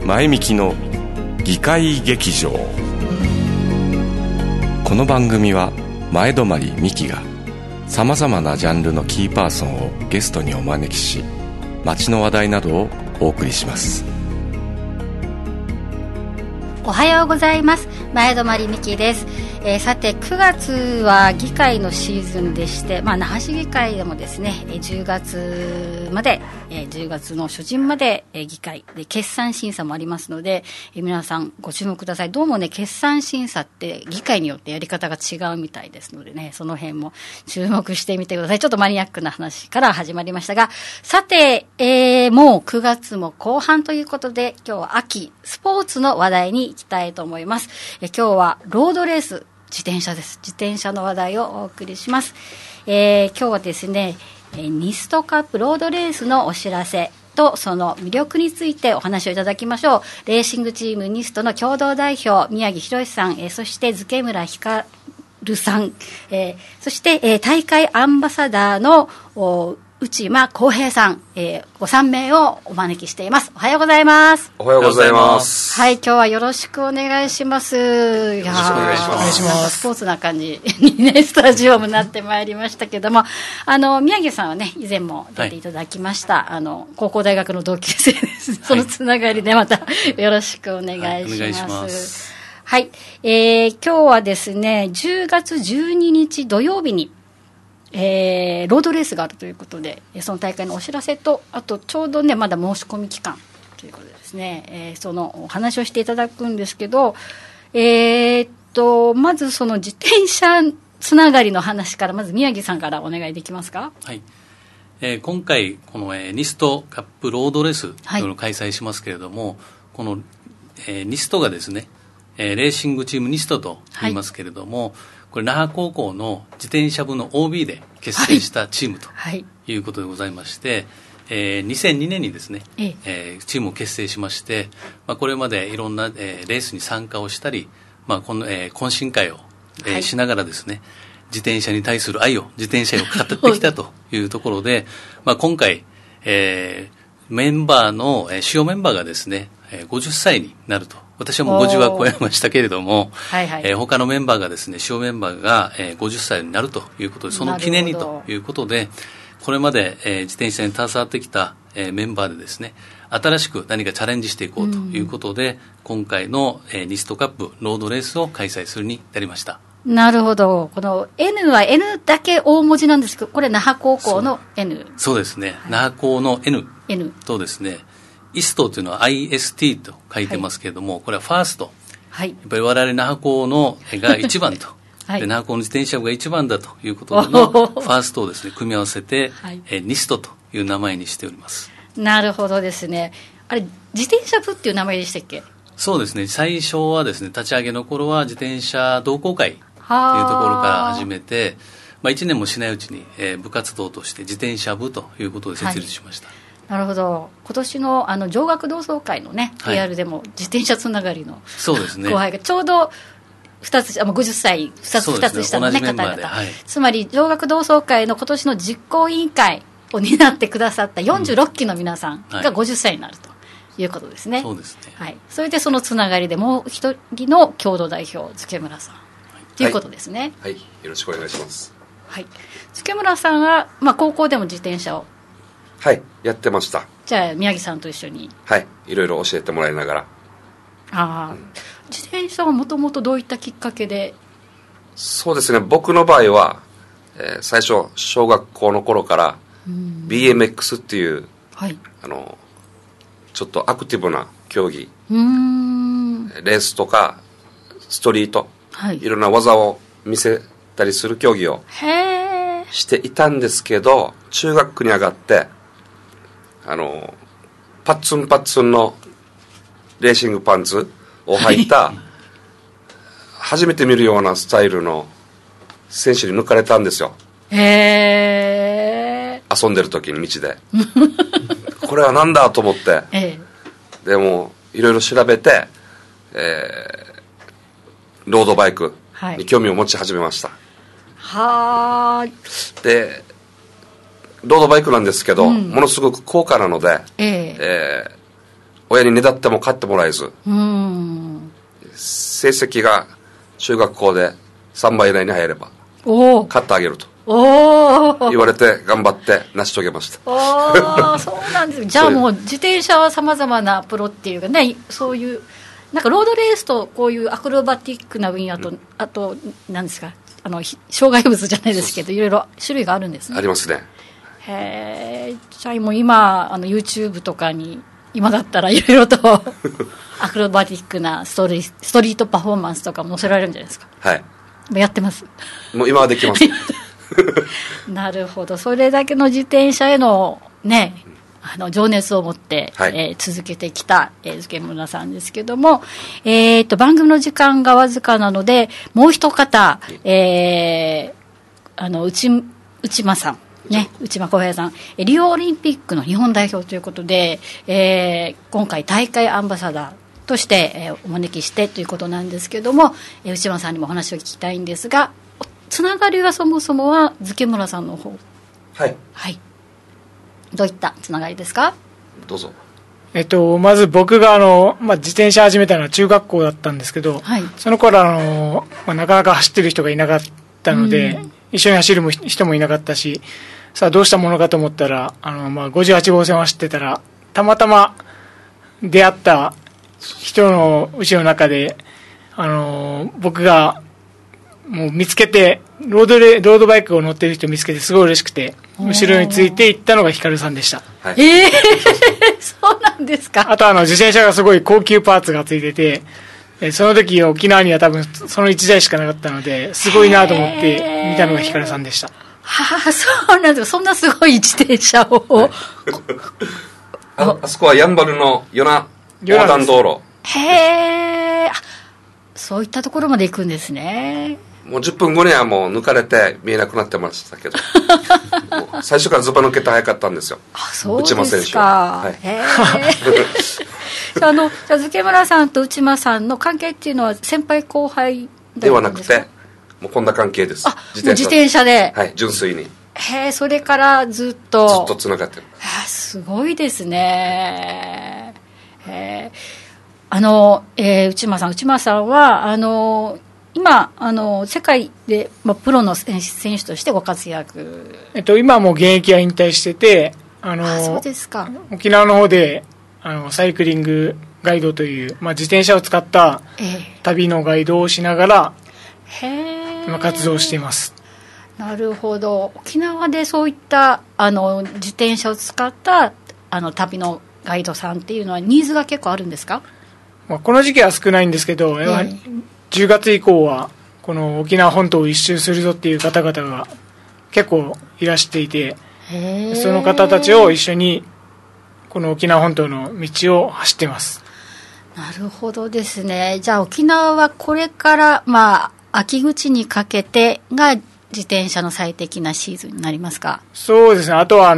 前みきの議会劇場。この番組は前泊美希がさまざまなジャンルのキーパーソンをゲストにお招きし、街の話題などをお送りします。 おはようございます。前泊美希です。さて9月は議会のシーズンでして、那覇市議会でもですね10月まで、10月の初旬まで議会で決算審査もありますので、皆さんご注目ください。どうもね、決算審査って議会によってやり方が違うみたいですのでね、その辺も注目してみてください。ちょっとマニアックな話から始まりましたが、さて、もう9月も後半ということで、今日は秋スポーツの話題に行きたいと思います。今日はロードレース、自転車です。自転車の話題をお送りします。今日はですね、ニストカップロードレースのお知らせとその魅力についてお話をいただきましょう。レーシングチームニストの共同代表宮城博さん、そして漬村光さん、そして、大会アンバサダーの内間康平さん、ご3名をお招きしています。おはようございます。 おはようございます。 はい、今日はよろしくお願いします。 よろしくお願いします。 スポーツな感じにね、スタジオもなってまいりましたけども、宮城さんはね、以前も出ていただきました。高校大学の同級生です。そのつながりでまたよろしくお願いします。お願いします。はい、今日はですね、10月12日土曜日にロードレースがあるということで、その大会のお知らせと、あとちょうどねまだ申し込み期間ということでですね、そのお話をしていただくんですけど、まずその自転車つながりの話から、まず宮城さんからお願いできますか。 はい、今回この、ニストカップロードレースというのを開催しますけれども、この、ニストがですね、レーシングチームニストと言いますけれども、これ那覇高校の自転車部の OB で結成したチームということでございまして、2002年にですね、チームを結成しまして、これまでいろんな、レースに参加をしたり、この懇親会を、しながらですね、自転車に対する愛を、自転車を語ってきたというところで、今回、メンバーの、主要メンバーがですね、50歳になると。私はもう50は超えましたけれども、他のメンバーがですね、主要メンバーが、50歳になるということで、その記念にということで、これまで、自転車に携わってきた、メンバーでですね、新しく何かチャレンジしていこうということで、今回の、ニストカップロードレースを開催するになりました。 なるほど。この N は N だけ大文字なんですけど、これ那覇高校の N。 そうですね、那覇高の N とですね、イストというのは IST と書いてますけれども、これはファースト、やっぱり我々那覇高のが一番と、で那覇高の自転車部が一番だということでのファーストをですね組み合わせて、ニストという名前にしております。 なるほどですね。あれ、自転車部っていう名前でしたっけ。 そうですね、最初はですね、立ち上げの頃は自転車同好会というところから始めて、1年もしないうちに、部活動として自転車部ということで設立しました。 なるほど。今年の上学同窓会のね、PR でも自転車つながりのそうですね、 後輩がちょうど2つ、50歳2つ下の、ね、方々、つまり上学同窓会の今年の実行委員会を担ってくださった46期の皆さんが50歳になるということですね。 そうですね、 それでそのつながりでもう一人の共同代表漬村さんということですね。 はい、よろしくお願いします。 漬村さんは、高校でも自転車をやってました。 じゃあ宮城さんと一緒にいろいろ教えてもらいながら。 自転車はもともとどういったきっかけで。 そうですね、僕の場合は、最初小学校の頃から BMX っていう、ちょっとアクティブな競技、レースとかストリート、いろんな技を見せたりする競技をしていたんですけど、中学に上がってパッツンパッツンのレーシングパンツを履いた初めて見るようなスタイルの選手に抜かれたんですよ。遊んでる時に道でこれは何だと思って、でもいろいろ調べて、ロードバイクに興味を持ち始めました。でロードバイクなんですけど、ものすごく高価なので、 親にねだっても買ってもらえず、成績が中学校で3倍以内に入れば買ってあげると言われて頑張って成し遂げました。 そうなんです。じゃあもう自転車はさまざまなプロっていうかね、そういうなんかロードレースとこういうアクロバティックな分野と、あと何ですか、障害物じゃないですけど、いろいろ種類があるんですね。 ありますね。 じゃあもう今YouTube とかに今だったらいろいろとアクロバティックなストリートパフォーマンスとかも載せられるんじゃないですか。 はい。 やってます。 もう今はできます。 なるほど。それだけの自転車へのね、情熱を持って、続けてきた、漬村さんですけども、番組の時間がわずかなので、もう一方、内間さん。ね、内間航平さん、リオオリンピックの日本代表ということで、今回大会アンバサダーとして、お招きしてということなんですけども、内間さんにもお話を聞きたいんですが、つながりはそもそもは漬村さんの方。 はい。 はい。どういったつながりですか？ どうぞ。 まず僕が自転車始めたのは中学校だったんですけど、はい、その頃なかなか走ってる人がいなかったので、一緒に走る人もいなかったし、さあどうしたものかと思ったら58号線を走ってたらたまたま出会った人のうちの中で僕がもう見つけてロードバイクを乗ってる人を見つけてすごい嬉しくて後ろについて行ったのがヒカルさんでした。 はい、 そうなんですか。 あと自転車がすごい高級パーツがついてて、その時沖縄には多分その1台しかなかったのですごいなと思って見たのがヒカルさんでした。 そうなんですか。そんなすごい自転車を、はい、 あそこはやんばるの与那横断道路。 そういったところまで行くんですね。 もう10分後にはもう抜かれて見えなくなってましたけどもう最初からズバ抜けて早かったんですよ。 そうですか。じゃあ漬村さんと内間さんの関係っていうのは先輩後輩ではなくてもうこんな関係です。 自転車で、 はい、純粋に。 それからずっとつながってる。 すごいですね。内間さんは今世界で、プロの選手としてご活躍。 今はもう現役は引退しててそうですか。 沖縄の方でサイクリングガイドという、自転車を使った旅のガイドをしながら、今活動しています。 なるほど。沖縄でそういった自転車を使った旅のガイドさんっていうのはニーズが結構あるんですか？ この時期は少ないんですけど、10月以降はこの沖縄本島を一周するぞっていう方々が結構いらしていて、その方たちを一緒にこの沖縄本島の道を走っています。 なるほどですね。じゃあ沖縄はこれから秋口にかけてが自転車の最適なシーズンになりますか？ そうですね。あとは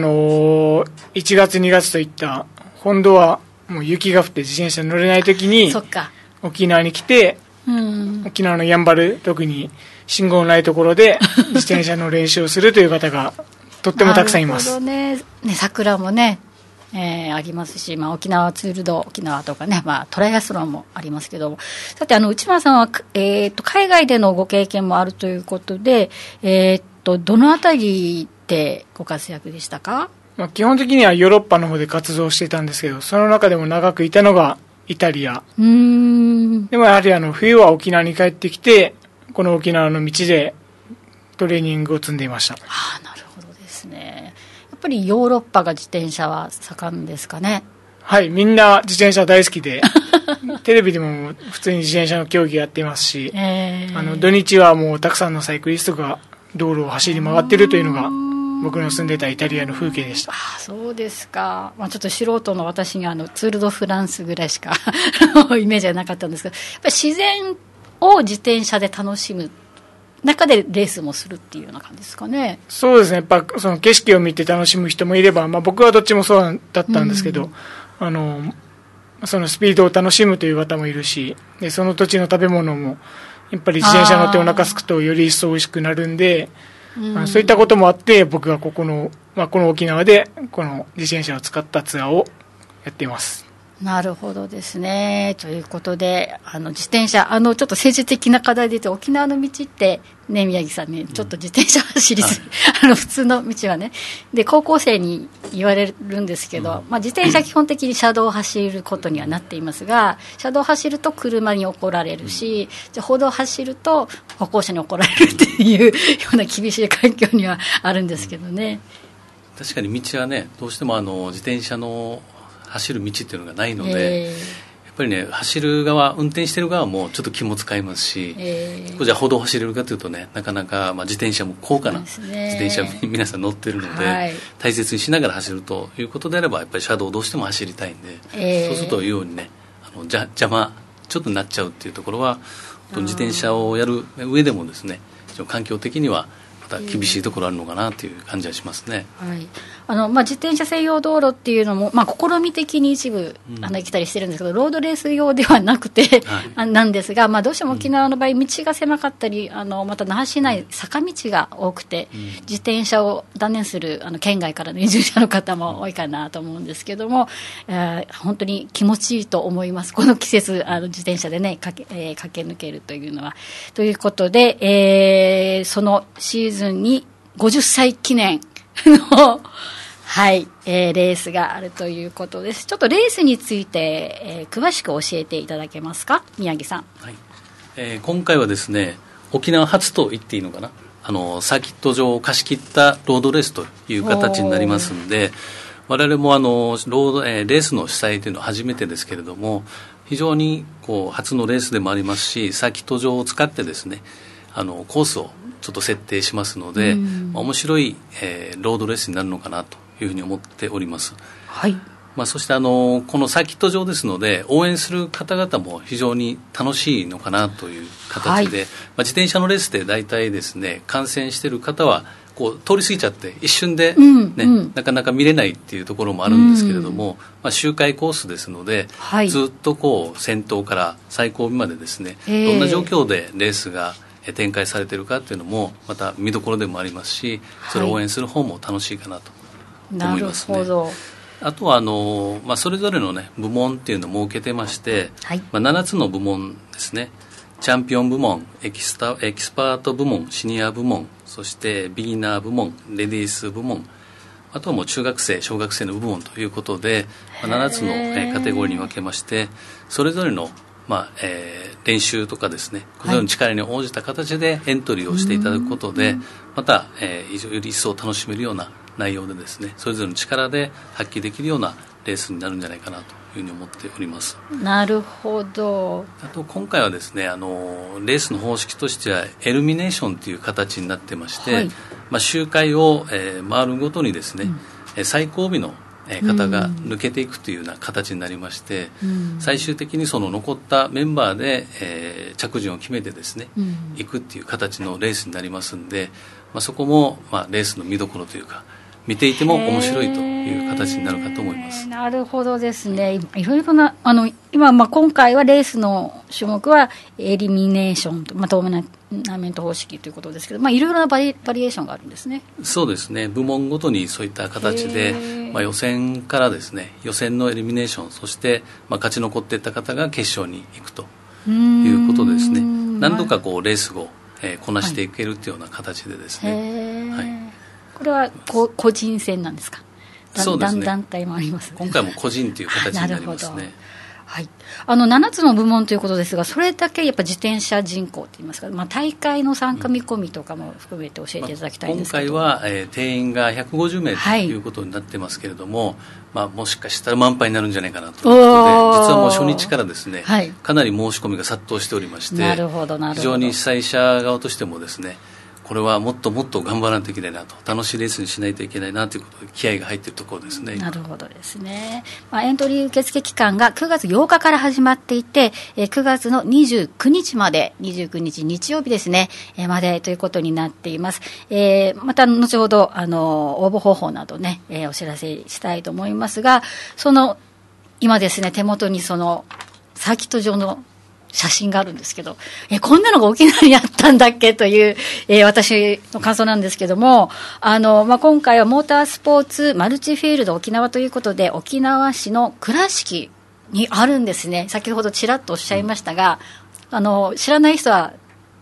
1月2月といった本土はもう雪が降って自転車乗れない時に沖縄に来て、沖縄のやんばる特に信号のないところで自転車の練習をするという方がとってもたくさんいます。 なるほどね。桜もね、ありますし、沖縄ツールド沖縄とかね、トライアスロンもありますけど、さて内間さんは、海外でのご経験もあるということで、どのあたりでご活躍でしたか？ 基本的にはヨーロッパの方で活動してたんですけど、その中でも長くいたのがイタリア。でもやはり冬は沖縄に帰ってきて、この沖縄の道でトレーニングを積んでいました。 なるほどですね。やっぱりヨーロッパが自転車は盛んですかね？ はい、みんな自転車大好きでテレビでも普通に自転車の競技やっていますし、土日はもうたくさんのサイクリストが道路を走り回っているというのが僕の住んでたイタリアの風景でした。 そうですか。ちょっと素人の私にツール・ド・フランスぐらいしかイメージはなかったんですけど、やっぱり自然を自転車で楽しむ中でレースもするっていうような感じですかね？ そうですね。やっぱその景色を見て楽しむ人もいれば、僕はどっちもそうだったんですけど、そのスピードを楽しむという方もいるし、でその土地の食べ物もやっぱり自転車乗ってお腹すくとより一層美味しくなるんで、そういったこともあって僕がこの沖縄でこの自転車を使ったツアーをやっています。 なるほどですね。ということで、自転車、ちょっと政治的な課題で言うと、沖縄の道ってね、宮城さんね、ちょっと自転車走りする、普通の道はね、で高校生に言われるんですけど、自転車基本的に車道を走ることにはなっていますが、車道を走ると車に怒られるし、じゃ歩道を走ると歩行者に怒られるっていうような厳しい環境にはあるんですけどね。 確かに道はね、どうしても自転車の走る道っていうのがないので、やっぱりね、走る側、運転してる側もちょっと気も使いますし、じゃあ歩道を走れるかというとね、なかなか、自転車も高価な自転車に皆さん乗ってるので、大切にしながら走るということであれば、やっぱり車道をどうしても走りたいんで、そうするというようにね、邪魔ちょっとなっちゃうっていうところは、自転車をやる上でもですね、環境的には厳しいところあるのかなという感じはしますね。 はい、自転車専用道路っていうのも、試み的に一部来たりしてるんですけど、ロードレース用ではなくて、なんですが、どうしても沖縄の場合道が狭かったり、また那覇市内坂道が多くて、自転車を断念する県外からの移住者の方も多いかなと思うんですけども、本当に気持ちいいと思います。この季節自転車でね駆け抜けるというのは。ということで、そのシーズンに50歳記念のはい、レースがあるということです。ちょっとレースについて、詳しく教えていただけますか、宮城さん。 はい、今回はですね、沖縄初と言っていいのかな、サーキット場を貸し切ったロードレースという形になりますので、我々もレースの主催というのは初めてですけれども、非常に初のレースでもありますし、サーキット場を使ってですね、コースをちょっと設定しますので、面白い、ロードレースになるのかなというふうに思っております。 はい。 そしてこのサーキット場ですので、応援する方々も非常に楽しいのかなという形で、自転車のレースで大体ですね、観戦している方は通り過ぎちゃって一瞬で、なかなか見れないっていうところもあるんですけれども、周回コースですので、ずっと先頭から最後尾までですね、どんな状況でレースが展開されているかっていうのもまた見どころでもありますし、それを応援する方も楽しいかなと思いますね。 なるほど。 あとはそれぞれの、ね、部門っていうのを設けてまして、7つの部門ですね。チャンピオン部門、エキスパート部門、シニア部門、そしてビギナー部門、レディース部門、あとはもう中学生小学生の部門ということで、7つのカテゴリーに分けまして、それぞれの練習とかですね、それぞれの力に応じた形でエントリーをしていただくことで、また、より一層楽しめるような内容でですね、それぞれの力で発揮できるようなレースになるんじゃないかなというふうに思っております。 なるほど。 あと今回はですね、レースの方式としてはエルミネーションという形になってまして、周回を、回るごとにですね、最後尾の方が抜けていくというような形になりまして、最終的にその残ったメンバーで、着順を決めてですね、行くっていう形のレースになりますんで、そこも、レースの見どころというか、見ていても面白いという形になるかと思います。 なるほどですね。いろいろな今回はレースの種目はエリミネーションと、トーナメント方式ということですけど、いろいろなバリエーションがあるんですね。 そうですね。部門ごとにそういった形で、予選からですね、予選のエリミネーション、そして、勝ち残っていった方が決勝に行くということですね。何度かレースを、こなしていけるというような形でですね。 これは個人戦なんですか？ そうですね。 団体もあります。 今回も個人という形になりますね。 はい、7つの部門ということですが、それだけやっぱ自転車人口といいますか、大会の参加見込みとかも含めて教えていただきたいんですけど、 今回は、定員が150名ということになってますけれども、もしかしたら満杯になるんじゃないかなということで、実はもう初日からですね、かなり申し込みが殺到しておりまして、非常に主催者側としてもですね、これはもっともっと頑張らないといけないなと、楽しいレースにしないといけないなということで気合が入っているところですね。 なるほどですね。エントリー受付期間が9月8日から始まっていて、9月の29日まで、29日日曜日ですね、までということになっています。また後ほど応募方法などね、お知らせしたいと思いますが、今ですね、手元にそのサーキット場の写真があるんですけど、こんなのが沖縄にあったんだっけという、私の感想なんですけども、今回はモータースポーツマルチフィールド沖縄ということで、沖縄市の倉敷にあるんですね。先ほどちらっとおっしゃいましたが、知らない人は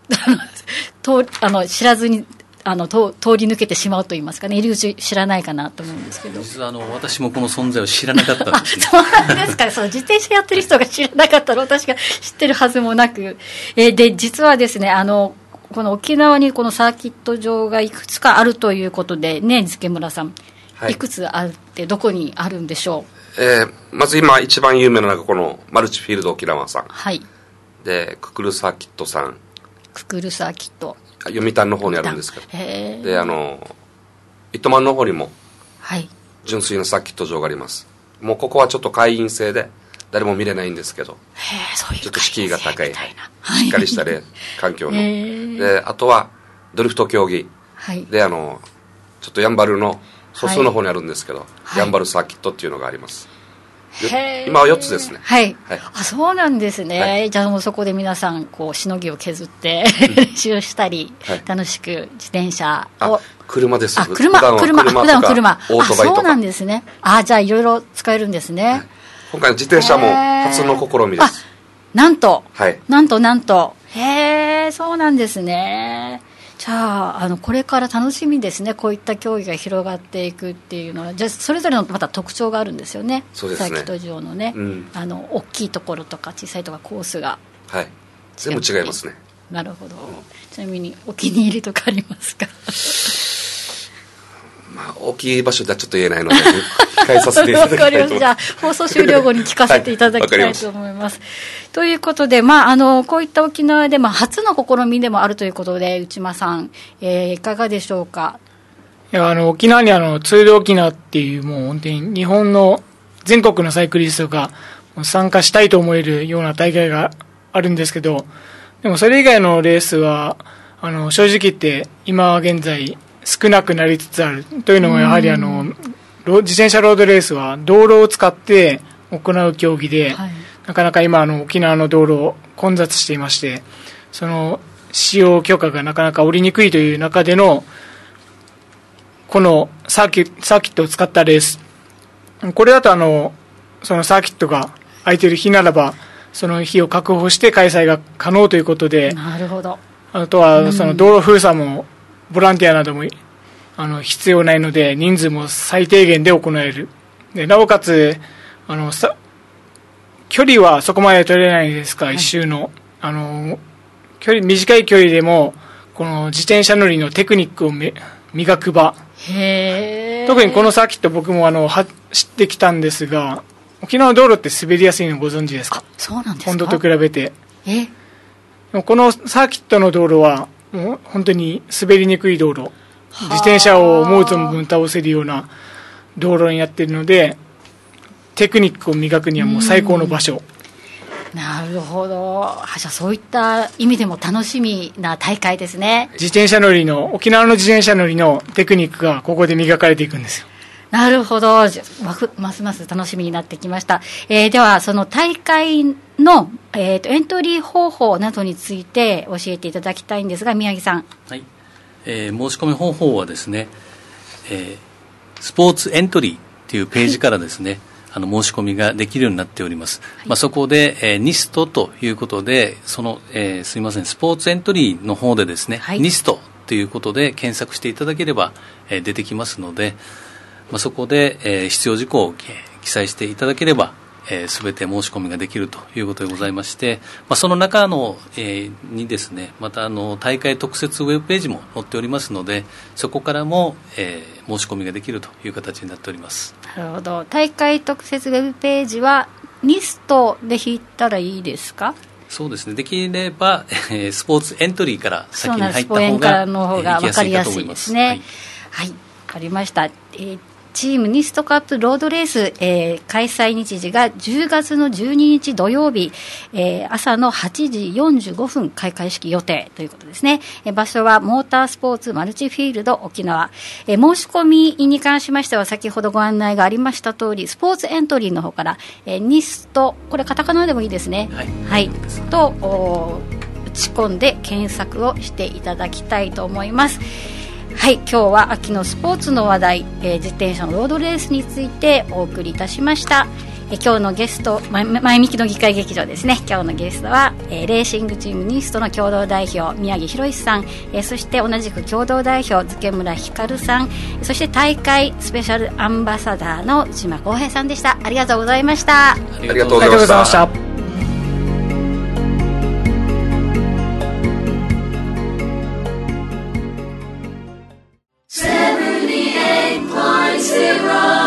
知らずに通り抜けてしまうといいますかね、入り口知らないかなと思うんですけど、 実は私もこの存在を知らなかったんですね。 そうなんですかね。自転車やってる人が知らなかったら私が知ってるはずもなく、で実はですね、この沖縄にこのサーキット場がいくつかあるということでね、漬村さん、はい、いくつあるってどこにあるんでしょう。まず今一番有名なのがこのマルチフィールド沖縄さん、 はい、 でククルサーキットさん、 ククルサーキット読谷の方にあるんですけど、で糸満の方にも純粋なサーキット場があります。もうここはちょっと会員制で誰も見れないんですけど、ちょっと敷居が高い、しっかりした環境ので、あとはドリフト競技、はい、でちょっとやんばるの疎水の方にあるんですけど、はい、やんばるサーキットっていうのがあります。今は4つですね。 はい、はい、そうなんですね、はい、じゃあもうそこで皆さんしのぎを削って練習したり、はい、楽しく自転車を車です。 車普段は車オートバイとか。 そうなんですね。じゃあいろいろ使えるんですね、はい、 今回の自転車も初の試みです。 なんと、 はい、 なんとそうなんですね。じゃあこれから楽しみですね。こういった競技が広がっていくっていうのは、じゃあそれぞれのまた特徴があるんですよね。 そうですね。 サーキット場のね、大きいところとか小さいとかコースが、 はい、全部違いますね。 なるほど、ちなみにお気に入りとかありますか？ 大きい場所ではちょっと言えないので控えさせていただきたいと思います。 じゃあ放送終了後に聞かせていただきたいと思います。ということで、こういった沖縄で、初の試みでもあるということで、内間さん、いかがでしょうか？ いや、沖縄にツール沖縄っていう、もう本当に日本の全国のサイクリストが参加したいと思えるような大会があるんですけど、でもそれ以外のレースは正直言って今現在少なくなりつつあるというのも、やはり自転車ロードレースは道路を使って行う競技で、はい、なかなか今沖縄の道路混雑していまして、その使用許可がなかなか下りにくいという中でのこのサーキットを使ったレース、これだとそのサーキットが空いている日ならばその日を確保して開催が可能ということで、 なるほど。 あとはその道路封鎖もボランティアなども必要ないので、人数も最低限で行える。でなおかつ距離はそこまで取れないですか、はい、一周の短い距離でもこの自転車乗りのテクニックを磨く場。特にこのサーキット僕も知ってきたんですが、沖縄の道路って滑りやすいのご存知ですか？ そうなんですか。 本土と比べて。このサーキットの道路はもう本当に滑りにくい道路、自転車を思う存分倒せるような道路になっているので、テクニックを磨くにはもう最高の場所。 なるほど。じゃあそういった意味でも楽しみな大会ですね。 沖縄の自転車乗りのテクニックがここで磨かれていくんですよ。 なるほど。ますます楽しみになってきました。ではその大会の、エントリー方法などについて教えていただきたいんですが、宮城さん。 はい。申し込み方法はですね、スポーツエントリーっていうページからですね、申し込みができるようになっております。はい、そこで、ニストということで、すいません、スポーツエントリーの方でですね、はい、ニストということで検索していただければ、出てきますので、そこで、必要事項を記載していただければ、すべて申し込みができるということでございまして、その中にですね、また大会特設ウェブページも載っておりますので、そこからも、申し込みができるという形になっております。 なるほど。大会特設ウェブページはニストで引いたらいいですか？ そうですね。できれば、スポーツエントリーから先に入った方がスポエンの方が分かりやすいですね。はい、分かりました。チームニストカップロードレース、開催日時が10月の12日土曜日、朝の8時45分開会式予定ということですね。場所はモータースポーツマルチフィールド沖縄。申し込みに関しましては先ほどご案内がありました通り、スポーツエントリーの方から、ニスト、これカタカナでもいいですね。はい。はい、と打ち込んで検索をしていただきたいと思います。はい、今日は秋のスポーツの話題、自転車のロードレースについてお送りいたしました。 今日のゲスト前向きの議会劇場ですね。今日のゲストは、レーシングチームニストの共同代表宮城博之さん、そして同じく共同代表漬村光さん、そして大会スペシャルアンバサダーの内間康平さんでした。ありがとうございました。 ありがとうございました。 78.0